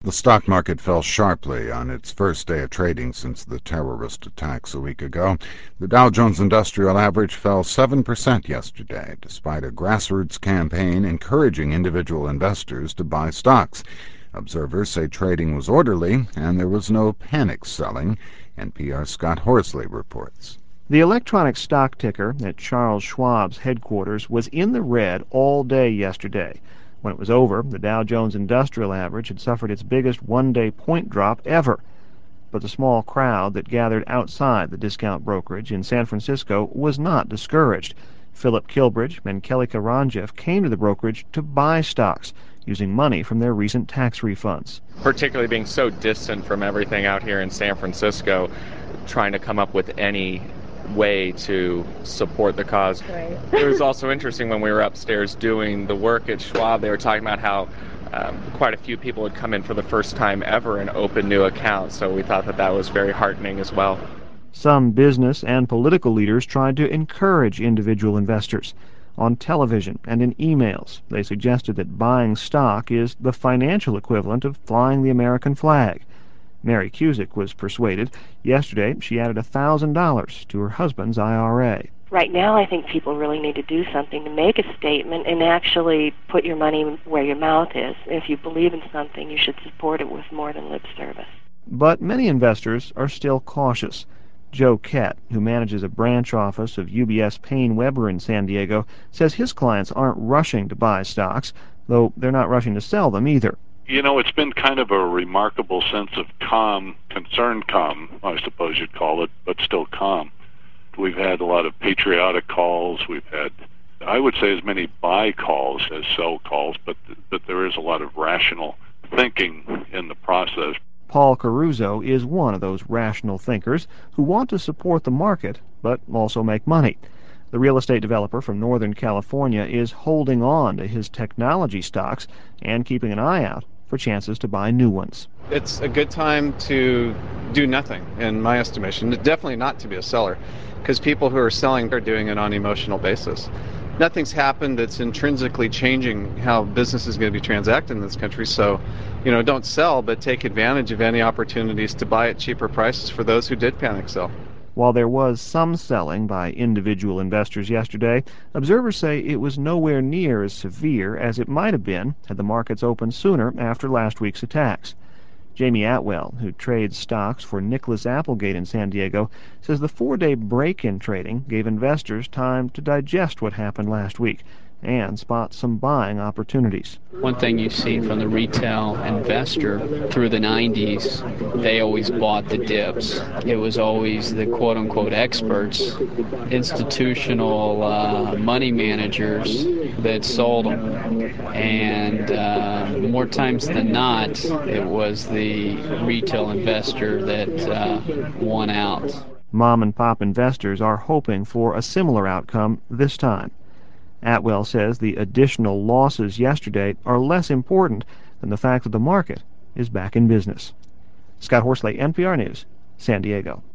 The stock market fell sharply on its first day of trading since the terrorist attacks a week ago. The Dow Jones Industrial Average fell 7% yesterday, despite a grassroots campaign encouraging individual investors to buy stocks. Observers say trading was orderly and there was no panic selling. NPR's Scott Horsley reports. The electronic stock ticker at Charles Schwab's headquarters was in the red all day yesterday. When it was over, the Dow Jones Industrial Average had suffered its biggest one-day point drop ever. But the small crowd that gathered outside the discount brokerage in San Francisco was not discouraged. Philip Kilbridge and Kelly Karanjev came to the brokerage to buy stocks, using money from their recent tax refunds. Particularly being so distant from everything out here in San Francisco, trying to come up with any way to support the cause. Right. It was also interesting when we were upstairs doing the work at Schwab, they were talking about how quite a few people had come in for the first time ever and opened new accounts, so we thought that that was very heartening as well. Some business and political leaders tried to encourage individual investors. On television and in emails, they suggested that buying stock is the financial equivalent of flying the American flag. Mary Cusick was persuaded. Yesterday, she added $1,000 to her husband's IRA. Right now, I think people really need to do something to make a statement and actually put your money where your mouth is. If you believe in something, you should support it with more than lip service. But many investors are still cautious. Joe Kett, who manages a branch office of UBS Payne Webber in San Diego, says his clients aren't rushing to buy stocks, though they're not rushing to sell them either. You know, it's been kind of a remarkable sense of calm, concerned calm, I suppose you'd call it, but still calm. We've had a lot of patriotic calls. We've had, I would say, as many buy calls as sell calls, but there is a lot of rational thinking in the process. Paul Caruso is one of those rational thinkers who want to support the market, but also make money. The real estate developer from Northern California is holding on to his technology stocks and keeping an eye out for chances to buy new ones. It's a good time to do nothing, in my estimation. Definitely not to be a seller, because people who are selling are doing it on an emotional basis. Nothing's happened that's intrinsically changing how business is going to be transacted in this country, so, don't sell, but take advantage of any opportunities to buy at cheaper prices for those who did panic sell. While there was some selling by individual investors yesterday, observers say it was nowhere near as severe as it might have been had the markets opened sooner after last week's attacks. Jamie Atwell, who trades stocks for Nicholas Applegate in San Diego, says the 4-day break in trading gave investors time to digest what happened last week and spot some buying opportunities. One thing you see from the retail investor through the 90s, they always bought the dips. It was always the quote-unquote experts, institutional money managers that sold them. And more times than not, it was the retail investor that won out. Mom-and-pop investors are hoping for a similar outcome this time. Atwell says the additional losses yesterday are less important than the fact that the market is back in business. Scott Horsley, NPR News, San Diego.